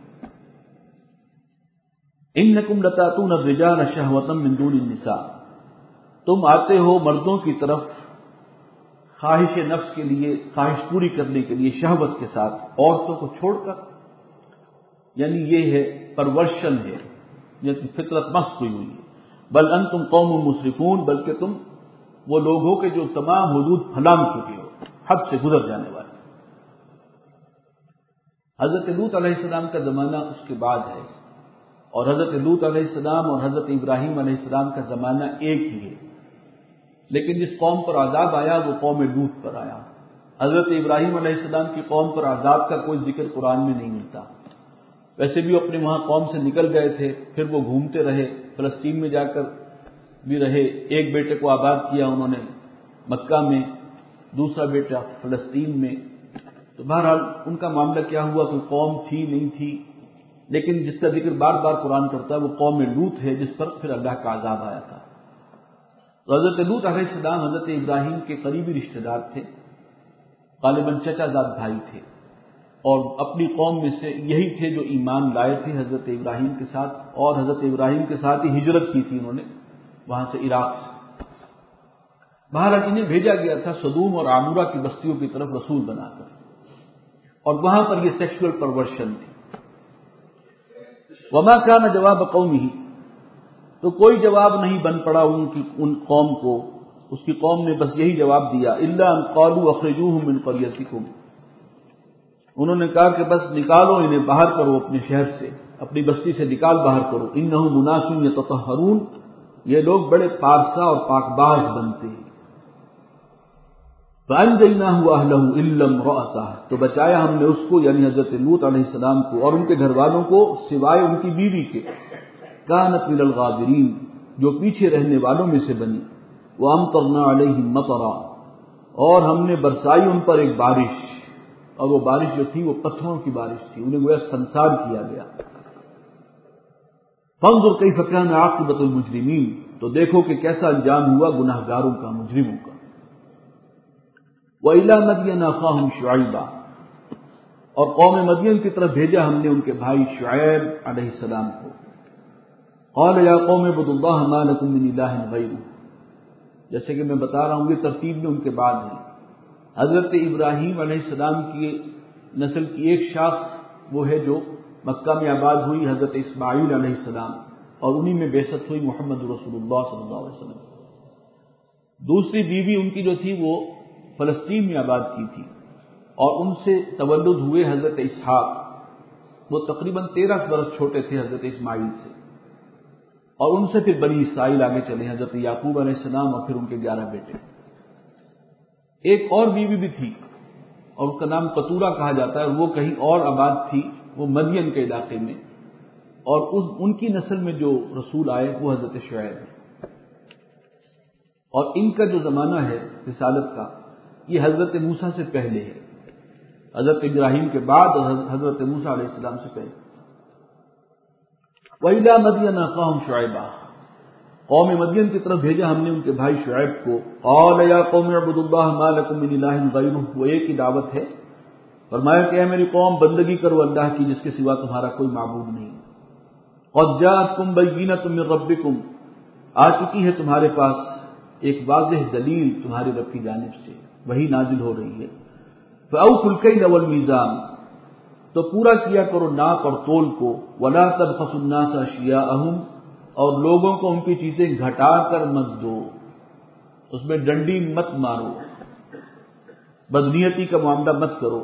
إِنَّكُمْ لَتَأْتُونَ الرِّجَالَ شَهْوَةً مِنْ دُونِ النِّسَاءِ، تم آتے ہو مردوں کی طرف خواہش نفس کے لیے، خواہش پوری کرنے کے لیے شہوت کے ساتھ، عورتوں کو چھوڑ کر. یعنی یہ ہے پرورشن ہے، یہ فطرت مست ہوئی ہوئی ہے. بل انتم قوم مسرفون، بلکہ تم وہ لوگ ہو کہ جو تمام حدود پھلانگ چکے ہو، حد سے گزر جانے والے. حضرت لوط علیہ السلام کا زمانہ اس کے بعد ہے، اور حضرت لوط علیہ السلام اور حضرت ابراہیم علیہ السلام کا زمانہ ایک ہی ہے. لیکن جس قوم پر عذاب آیا وہ قوم لوط پر آیا. حضرت ابراہیم علیہ السلام کی قوم پر عذاب کا کوئی ذکر قرآن میں نہیں ملتا. ویسے بھی اپنے وہاں قوم سے نکل گئے تھے، پھر وہ گھومتے رہے، فلسطین میں جا کر بھی رہے. ایک بیٹے کو آباد کیا انہوں نے مکہ میں، دوسرا بیٹا فلسطین میں. تو بہرحال ان کا معاملہ کیا ہوا، کوئی قوم تھی نہیں تھی، لیکن جس کا ذکر بار بار قرآن کرتا ہے وہ قوم لوط ہے، جس پر پھر اللہ کا عذاب آیا تھا. تو حضرت لوط علیہ السلام حضرت ابراہیم کے قریبی رشتہ دار تھے، غالباً چچا زاد بھائی تھے، اور اپنی قوم میں سے یہی تھے جو ایمان لائے تھے حضرت ابراہیم کے ساتھ، اور حضرت ابراہیم کے ساتھ ہی ہجرت کی تھی انہوں نے وہاں سے، عراق سے. بہرحال انہیں بھیجا گیا تھا سدوم اور عامورہ کی بستیوں کی طرف رسول بنا کر، اور وہاں پر یہ سیکشول پرورشن تھی. وما كان جواب قومه، تو کوئی جواب نہیں بن پڑا ان کی ان قوم کو، اس کی قوم نے بس یہی جواب دیا، الا ان قالوا اخرجوهم من قريتكم، انہوں نے کہا کہ بس نکالو انہیں، باہر کرو اپنے شہر سے، اپنی بستی سے نکال باہر کرو. انهم اناس يتطهرون، یہ لوگ بڑے پارسا اور پاک باز بنتے ہیں. فانجیناہ واہلہ الا امرأتہ، تو بچایا ہم نے اس کو یعنی حضرت لوط علیہ السلام کو اور ان کے گھر والوں کو، سوائے ان کی بیوی کے، کانت من الغابرین، جو پیچھے رہنے والوں میں سے بنی. وامطرنا علیہم مطرا، اور ہم نے برسائی ان پر ایک بارش، اور وہ بارش جو تھی وہ پتھروں کی بارش تھی، انہیں گویا سنسار کیا گیا. فانظر کیف کان عاقبۃ المجرمین، تو دیکھو کہ کیسا انجام ہوا گناہ گاروں کا، مجرموں کا. وَإِلَىٰ مَدْيَنَ أَخَاهُمْ شُعَيْبًا، اور قوم مدین کی طرف بھیجا ہم نے ان کے بھائی شعیب علیہ السلام کو. قَالَ يَا قَوْمِ اعْبُدُوا اللَّهَ مَا لَكُم مِّنْ إِلَٰهٍ غَيْرُهُ، جیسے کہ میں بتا رہا ہوں یہ ترتیب میں ان کے بعد ہے. حضرت ابراہیم علیہ السلام کی نسل کی ایک شاخ وہ ہے جو مکہ میں آباد ہوئی، حضرت اسماعیل علیہ السلام، اور انہی میں بعثت ہوئی محمد رسول اللہ صلی اللہ علیہ وسلم. دوسری بیوی ان کی جو تھی وہ فلسطین میں آباد کی تھی، اور ان سے تولد ہوئے حضرت اسحاق، وہ تقریباً تیرہ برس چھوٹے تھے حضرت اسماعیل سے. اور ان سے پھر بنی اسرائیل آگے چلے ہیں، حضرت یعقوب علیہ السلام اور پھر ان کے گیارہ بیٹے۔ ایک اور بیوی بھی تھی اور اس کا نام قطورہ کہا جاتا ہے، وہ کہیں اور آباد تھی، وہ مدین کے علاقے میں، اور ان کی نسل میں جو رسول آئے وہ حضرت شعیب ہے۔ اور ان کا جو زمانہ ہے رسالت کا یہ حضرت موسیٰ سے پہلے ہے، حضرت ابراہیم کے بعد اور حضرت موسیٰ علیہ السلام سے پہلے۔ وَإِلَىٰ مَدْيَنَ أَخَاهُمْ شُعَيْبًا، قوم مدین کی طرف بھیجا ہم نے ان کے بھائی شعیب کو۔ قَالَ يَا قَوْمِ اعْبُدُوا اللَّهَ مَا لَكُم مِّنْ إِلَٰهٍ غَيْرُهُ، وہ ایک ہی دعوت ہے، فرمایا کہ اے میری قوم بندگی کرو اللہ کی جس کے سوا تمہارا کوئی معبود نہیں۔ قَدْ جَاءَتْكُمْ بَيِّنَةٌ مِّن رَّبِّكُمْ، آ چکی ہے تمہارے پاس ایک واضح دلیل تمہاری رب کی جانب سے، وہی نازل ہو رہی ہے۔ فَأَوْفُوا الْكَيْلَ وَالْمِيزَانَ، تو پورا کیا کرو ناپ اور تول کو، وَلَا تَبْخَسُوا النَّاسَ أَشْيَاءَهُمْ، اور لوگوں کو ان کی چیزیں گھٹا کر مت دو، اس میں ڈنڈی مت مارو، بدنیتی کا معاملہ مت کرو۔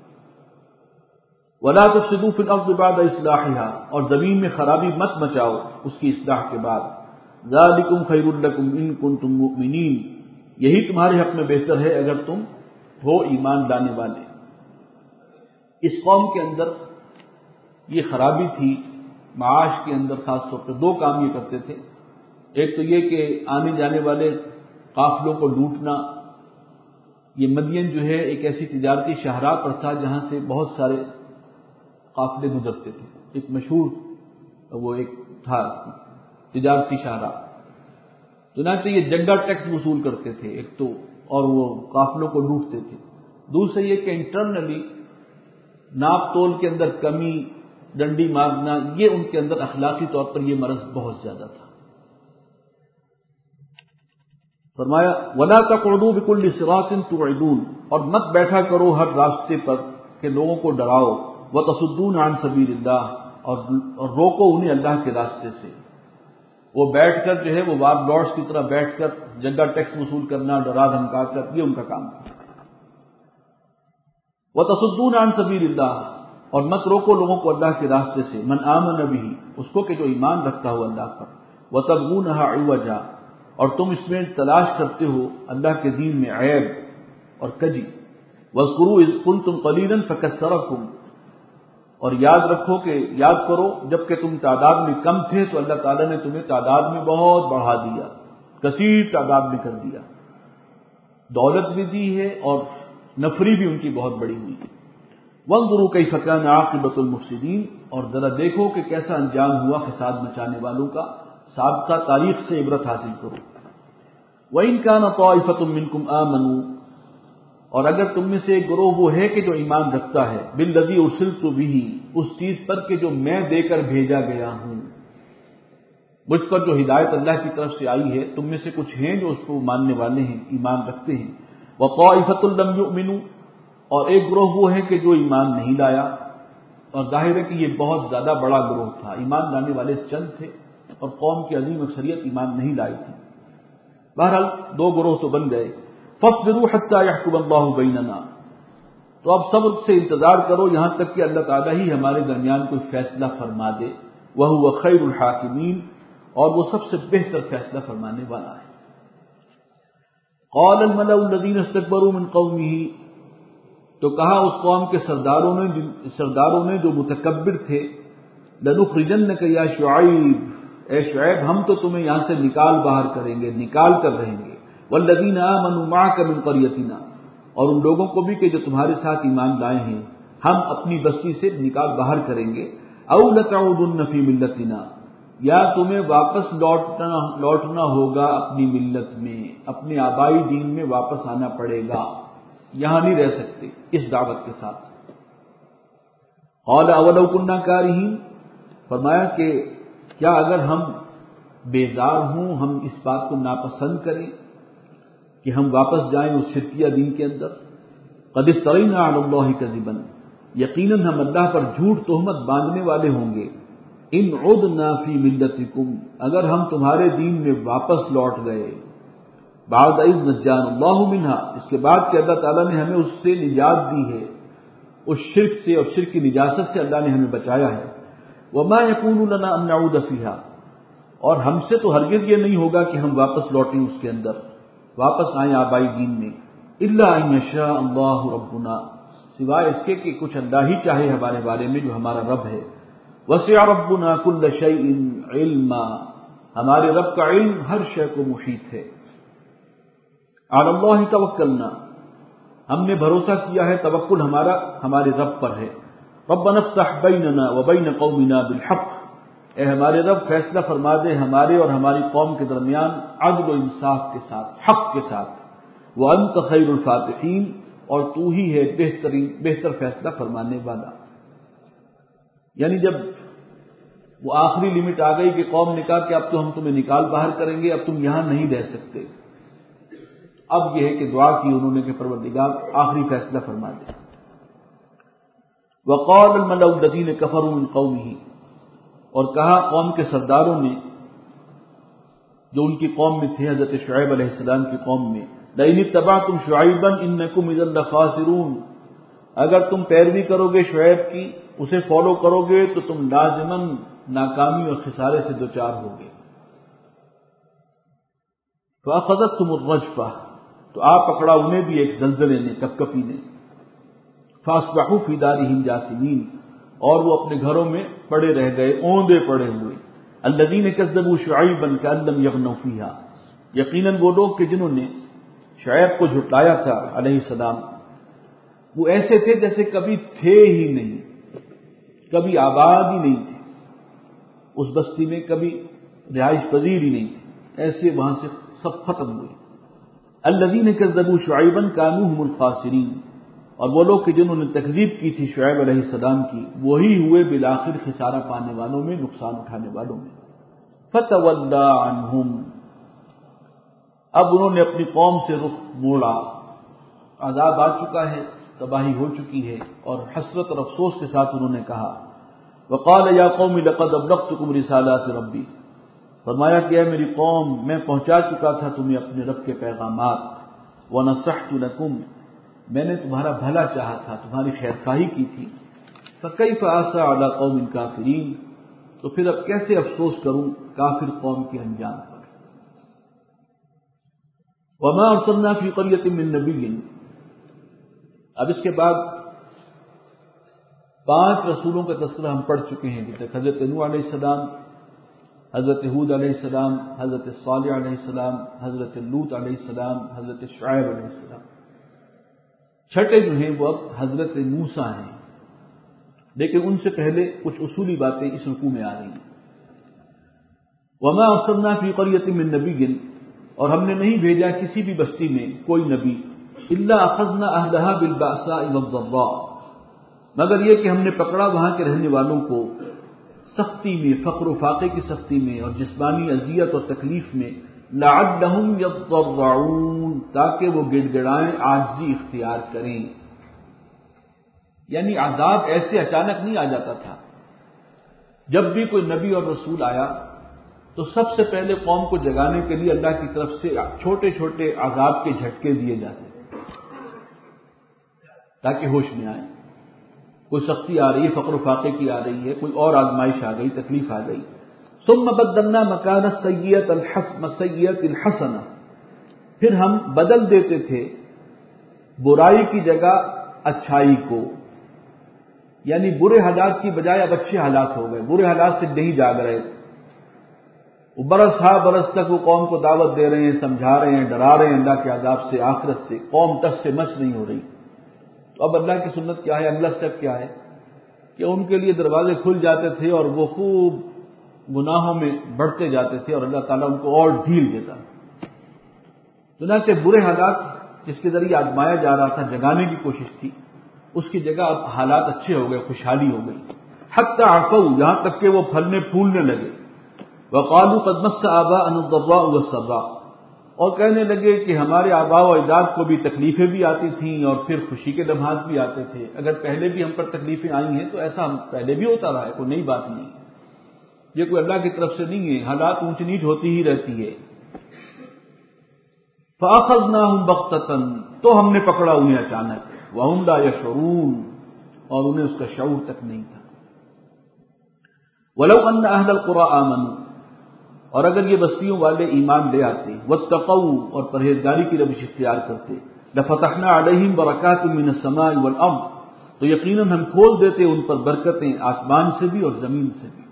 وَلَا تُفْسِدُوا فِي الْأَرْضِ بَعْدَ إِصْلَاحِهَا، اور زمین میں خرابی مت مچاؤ اس کی اصلاح کے بعد۔ ذَلِكُمْ خَيْرٌ لَكُمْ إِن كُنتُم مُّؤْمِنِينَ، یہی تمہارے حق میں بہتر ہے اگر تم ہو ایمان لانے والے۔ اس قوم کے اندر یہ خرابی تھی، معاش کے اندر خاص طور پہ دو کام یہ کرتے تھے، ایک تو یہ کہ آنے جانے والے قافلوں کو لوٹنا۔ یہ مدین جو ہے ایک ایسی تجارتی شاہراہ پر تھا جہاں سے بہت سارے قافلے گزرتے تھے، ایک مشہور وہ ایک تھا تجارتی شاہراہ، چنانچہ یہ جنگا ٹیکس وصول کرتے تھے ایک تو، اور وہ قافلوں کو لوٹتے تھے۔ دوسرے یہ کہ انٹرنلی ناپ تول کے اندر کمی، ڈنڈی مارنا، یہ ان کے اندر اخلاقی طور پر یہ مرض بہت زیادہ تھا۔ فرمایا وَلَا تَقْعُدُوا بِكُلِّ صِرَاطٍ تُوعِدُونَ، اور مت بیٹھا کرو ہر راستے پر کہ لوگوں کو ڈراؤ، وَتَصُدُّونَ عَن سَبِيلِ اللَّهِ، اور اور روکو انہیں اللہ کے راستے سے۔ وہ بیٹھ کر جو ہے وہ وار لارڈس کی طرح بیٹھ کر جنگا ٹیکس وصول کرنا، ڈرا دھمکا کر، یہ ان کا کام تھا۔ وَتَصُدُّونَ عَن سَبِيلِ اللَّهِ، اور مت روکو لوگوں کو اللہ کے راستے سے، من آمن بہ، اس کو کہ جو ایمان رکھتا ہو اللہ پر، وَتَبْغُونَهَ عِوَجًا، اور تم اس میں تلاش کرتے ہو اللہ کے دین میں عیب اور کجی۔ وَاذْكُرُوا إِذْ كُنتُمْ قَلِيلًا فَكَثَّرَكُمْ، اور یاد رکھو کہ یاد کرو جب کہ تم تعداد میں کم تھے تو اللہ تعالیٰ نے تمہیں تعداد میں بہت بڑھا دیا، کثیر تعداد میں کر دیا، دولت بھی دی ہے اور نفری بھی ان کی بہت بڑی ہوئی ہے۔ وَانظُرُوا كَيْفَ كَانَ عَاقِبَةُ الْمُفْسِدِينَ، اور ذرا دیکھو کہ کیسا انجام ہوا فساد مچانے والوں کا، سابقہ تاریخ سے عبرت حاصل کرو۔ وَإِنْ كَانَ طَائِفَةٌ مِّنْكُمْ آمَنُوا، اور اگر تم میں سے ایک گروہ وہ ہے کہ جو ایمان رکھتا ہے، بِالَّذِي أُرْسِلْتُ بِهِ، اس چیز پر کہ جو میں دے کر بھیجا گیا ہوں، مجھ پر جو ہدایت اللہ کی طرف سے آئی ہے، تم میں سے کچھ ہیں جو اس کو ماننے والے ہیں، ایمان رکھتے ہیں۔ وَطَائِفَةٌ لَمْ يُؤْمِنُوا، اور ایک گروہ وہ ہے کہ جو ایمان نہیں لایا، اور ظاہر ہے کہ یہ بہت زیادہ بڑا گروہ تھا، ایمان لانے والے چند تھے اور قوم کی عظیم اکثریت ایمان نہیں لائی تھی۔ بہرحال دو گروہ تو بن گئے۔ فَاصْبِرُوا حَتَّى يَحْكُمَ اللَّهُ بَيْنَنَا، تو اب صبر سے انتظار کرو یہاں تک کہ اللہ تعالیٰ ہی ہمارے درمیان کوئی فیصلہ فرما دے۔ وَهُوَ خَيْرُ الْحَاكِمِينَ، اور وہ سب سے بہتر فیصلہ فرمانے والا ہے۔ قَالَ الْمَلَأُ الَّذِينَ اسْتَكْبَرُوا مِنْ قَوْمِهِ، تو کہا اس قوم کے سرداروں نے سرداروں نے جو متکبر تھے، لَنُخْرِجَنَّكَ يَا شُعَيْبُ، اے شعیب ہم تو تمہیں یہاں سے نکال باہر کریں گے، نکال کر رہیں گے۔ وَالَّذِينَ آمَنُوا مَعَكَ مِنْ قَرْيَتِنَا، اور ان لوگوں کو بھی کہ جو تمہارے ساتھ ایمان لائے ہیں ہم اپنی بستی سے نکال باہر کریں گے۔ أَوْ لَتَعُودُنَّ فِي مِلَّتِنَا، یا تمہیں واپس لوٹنا لوٹنا ہوگا اپنی ملت میں، اپنے آبائی دین میں واپس آنا پڑے گا، یہاں نہیں رہ سکتے اس دعوت کے ساتھ۔ قَالَ أَوَلَوْ كُنَّا كَارِهِينَ، فرمایا کہ کیا اگر ہم بیزار ہوں، ہم اس بات کو ناپسند کریں کہ ہم واپس جائیں اس شرکیہ دین کے اندر۔ قَدِ افْتَرَيْنَا عَلَى اللَّهِ كَذِبًا، یقیناً ہم اللہ پر جھوٹ تہمت باندھنے والے ہوں گے۔ إِنْ عُدْنَا فِي مِلَّتِكُمْ، اگر ہم تمہارے دین میں واپس لوٹ گئے، بعد إِذْ نَجَّانَا اللَّهُ مِنْهَا، اس کے بعد کہ اللہ تعالیٰ نے ہمیں اس سے نجات دی ہے، اس شرک سے اور شرک کی نجاست سے اللہ نے ہمیں بچایا ہے۔ وَمَا يَكُونُ لَنَا أَن نَّعُودَ فِيهَا، اور ہم سے تو ہرگز یہ نہیں ہوگا کہ ہم واپس لوٹیں اس کے اندر، واپس آئیں آبائی دین میں، الا ان یشاء اللہ ربنا، سوائے اس کے کہ کچھ اللہ ہی چاہے ہمارے بارے میں جو ہمارا رب ہے۔ وسع ربنا کل شیء علما، ہمارے رب کا علم ہر شے کو محیط ہے۔ علی اللہ توکلنا، ہم نے بھروسہ کیا ہے، توکل ہمارا ہمارے رب پر ہے۔ ربنا افتح بیننا وبین قومنا بالحق، اے ہمارے رب فیصلہ فرما دے ہمارے اور ہماری قوم کے درمیان عدل و انصاف کے ساتھ، حق کے ساتھ۔ وانت خیر الفاتحین، اور تو ہی ہے بہترین بہتر فیصلہ فرمانے والا۔ یعنی جب وہ آخری لمٹ آ گئی کہ قوم نے کہا کہ اب تو ہم تمہیں نکال باہر کریں گے، اب تم یہاں نہیں رہ سکتے، اب یہ ہے کہ دعا کی انہوں نے کہ پروردگار آخری فیصلہ فرما دے۔ وقال الملأ الذین کفروا من قومہ، اور کہا قوم کے سرداروں نے جو ان کی قوم میں تھے، حضرت شعیب علیہ السلام کی قوم میں، لئن اتبعتم شعیبا انکم اذا لخاسرون، اگر تم پیروی کرو گے شعیب کی، اسے فالو کرو گے تو تم لازماً ناکامی اور خسارے سے دوچار ہوگے۔ فاخذتهم الرجفہ، تو آپ پکڑا انہیں بھی ایک زلزلے نے، کپکپی نے۔ فاصبحوا فی دارہم جاثمین، اور وہ اپنے گھروں میں پڑے رہ گئے، اوندے پڑے ہوئے۔ الذین کذبوا شعیبا کأن لم یغنوا فیہا، یقیناً وہ لوگ کہ جنہوں نے شعیب کو جھٹلایا تھا علیہ السلام، وہ ایسے تھے جیسے کبھی تھے ہی نہیں، کبھی آباد ہی نہیں تھے، اس بستی میں کبھی رہائش پذیر ہی نہیں تھے، ایسے وہاں سے سب ختم ہوئے۔ الذین کذبوا شعیبا کانوا هم الخاسرین، اور وہ لوگ کہ جنہوں نے تکذیب کی تھی شعیب علیہ السلام کی، وہی ہوئے بالآخر خسارہ پانے والوں میں، نقصان اٹھانے والوں میں۔ فتولی عنہم، اب انہوں نے اپنی قوم سے رخ موڑا، عذاب آ چکا ہے، تباہی ہو چکی ہے، اور حسرت اور افسوس کے ساتھ انہوں نے کہا، وقال یا قوم لقد ابلغتکم رسالات ربی، فرمایا کہ اے میری قوم، میں پہنچا چکا تھا تمہیں اپنے رب کے پیغامات، ونصحت لکم، میں نے تمہارا بھلا چاہا تھا، تمہاری خیر خواہی کی تھی، فکیف آسى علی قوم کافرین، تو پھر اب کیسے افسوس کروں کافر قوم کے انجام پر۔ وما ارسلنا فی قریۃ من نبی، اب اس کے بعد پانچ رسولوں کا تذکرہ ہم پڑھ چکے ہیں ابھی تک، حضرت نوح علیہ السلام، حضرت ہود علیہ السلام، حضرت صالح علیہ السلام، حضرت لوط علیہ السلام، حضرت شعیب علیہ السلام۔ چھٹے جو ہیں وہ اب حضرت موسیٰ ہیں، لیکن ان سے پہلے کچھ اصولی باتیں اس رکوع میں آ رہی ہیں۔ وما ارسلنا فی قریۃ من نبی، اور ہم نے نہیں بھیجا کسی بھی بستی میں کوئی نبی، الا اخذنا اہلها بالبأساء والضراء، مگر یہ کہ ہم نے پکڑا وہاں کے رہنے والوں کو سختی میں، فقر و فاقے کی سختی میں اور جسمانی اذیت اور تکلیف میں، لعلہم یضرعون، تاکہ وہ گڑ گڑائیں، عاجزی اختیار کریں۔ یعنی عذاب ایسے اچانک نہیں آ جاتا تھا، جب بھی کوئی نبی اور رسول آیا تو سب سے پہلے قوم کو جگانے کے لیے اللہ کی طرف سے چھوٹے چھوٹے عذاب کے جھٹکے دیے جاتے تاکہ ہوش میں آئے۔ کوئی سختی آ رہی ہے، فقر و فاقے کی آ رہی ہے، کوئی اور آزمائش آ گئی، تکلیف آ گئی، ثم بدلنا مکان السیئۃ السیئۃ الحسنہ، پھر ہم بدل دیتے تھے برائی کی جگہ اچھائی کو، یعنی برے حالات کی بجائے اب اچھے حالات ہو گئے، برے حالات سے نہیں جاگ رہے، وہ برس ہا برس تک وہ قوم کو دعوت دے رہے ہیں، سمجھا رہے ہیں، ڈرا رہے ہیں اللہ کے عذاب سے، آخرت سے، قوم تک سے مس نہیں ہو رہی۔ تو اب اللہ کی سنت کیا ہے، اگلا اسٹیپ کیا ہے کہ ان کے لیے دروازے کھل جاتے تھے اور وہ خوب گناہوں میں بڑھتے جاتے تھے اور اللہ تعالیٰ ان کو اور ڈھیل دیتا۔ چنانچہ برے حالات جس کے ذریعے آزمایا جا رہا تھا، جگانے کی کوشش تھی، اس کی جگہ اب حالات اچھے ہو گئے، خوشحالی ہو گئی، حتی عفوا، یہاں تک کہ وہ پھلنے پھولنے لگے، وقالوا قد مس آباءنا الضراء والسراء، اور کہنے لگے کہ ہمارے آباء و اجداد کو بھی تکلیفیں بھی آتی تھیں اور پھر خوشی کے لمحات بھی آتے تھے، اگر پہلے بھی ہم پر تکلیفیں آئی ہیں تو ایسا ہم پہلے بھی ہوتا رہا ہے، کوئی نئی بات نہیں، یہ کوئی اللہ کی طرف سے نہیں ہے، حالات اونچ نیچ ہوتی ہی رہتی ہے۔ فأخذناهم بغتة، تو ہم نے پکڑا انہیں اچانک، وهم لا يشعرون، اور انہیں اس کا شعور تک نہیں تھا۔ ولو ان اہل القرى آمنوا، اور اگر یہ بستیوں والے ایمان لے آتے واتقوا اور پرہیزگاری کی روش اختیار کرتے لفتحنا علیہم برکات من السماء والارض تو یقیناً ہم کھول دیتے ان پر برکتیں آسمان سے بھی اور زمین سے بھی.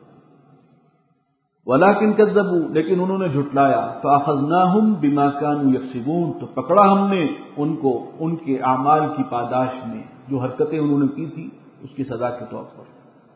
ولکن کذبوا لیکن انہوں نے جھٹلایا فاخذناہم بما كانوا یکسبون تو پکڑا ہم نے ان کو ان کے اعمال کی پاداش میں جو حرکتیں انہوں نے کی تھی اس کی سزا کے طور پر.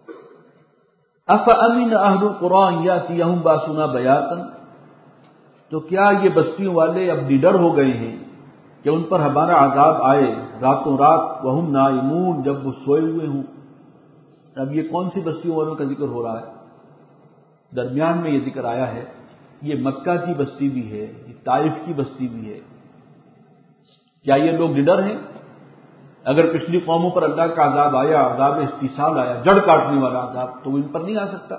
افامن اہل القرى ان یاتیہم باسنا بیاتا تو کیا یہ بستیوں والے اب نڈر ہو گئے ہیں کہ ان پر ہمارا عذاب آئے راتوں رات وہم نائمون جب وہ سوئے ہوئے ہوں. اب یہ کون سی بستیوں والوں کا ذکر ہو رہا ہے؟ درمیان میں یہ ذکر آیا ہے یہ مکہ کی بستی بھی ہے یہ طائف کی بستی بھی ہے. کیا یہ لوگ نڈر ہیں؟ اگر پچھلی قوموں پر اللہ کا عذاب آیا عذاب استیصال آیا جڑ کاٹنے والا عذاب تو وہ ان پر نہیں آ سکتا.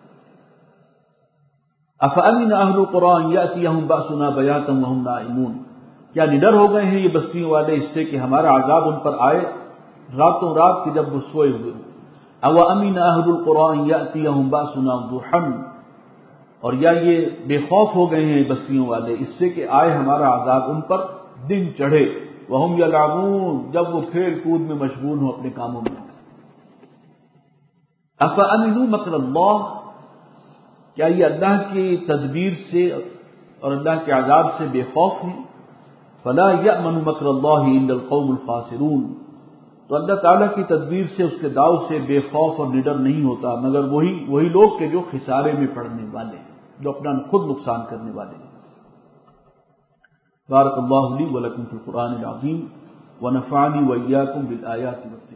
افامن اہل القرى ان یاتیہم باسنا بیاتا وہم نائمون کیا نڈر ہو گئے ہیں یہ بستیوں والے اس سے کہ ہمارا عذاب ان پر آئے راتوں رات کے جب وہ سوئے ہوئے ہوں. او امن اہل القرى ان یاتیہم باسنا ضحا اور یا یہ بے خوف ہو گئے ہیں بستیوں والے اس سے کہ آئے ہمارا عذاب ان پر دن چڑھے وہم یلعبون جب وہ کھیل کود میں مشغول ہوں اپنے کاموں میں. افامنوا مکر اللہ کیا یہ اللہ کی تدبیر سے اور اللہ کے عذاب سے بے خوف ہیں؟ فلا یأمن مکر اللہ الا القوم الخاسرون تو اللہ تعالیٰ کی تدبیر سے اس کے داؤ سے بے خوف اور نڈر نہیں ہوتا مگر وہی وہی لوگ کہ جو خسارے میں پڑنے والے ہیں جو اپنا خود نقصان کرنے والے ہیں. بارک اللہ لی ولکم فی القرآن العظیم ونفعنی وإیاکم بالآیات